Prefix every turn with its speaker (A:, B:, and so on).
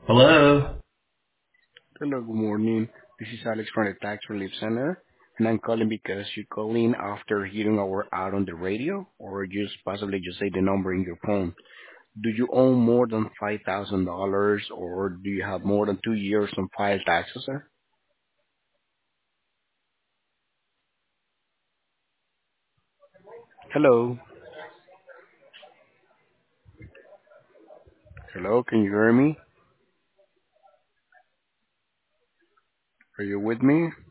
A: Hello.
B: Hello, good morning. This is Alex from the Tax Relief Center, and I'm calling because you call in after hearing our ad on the radio, or just possibly just say the number in your phone. Do you own more than $5,000, or do you have more than 2 years on file taxes, sir? Hello? Hello, can you hear me? Are you with me?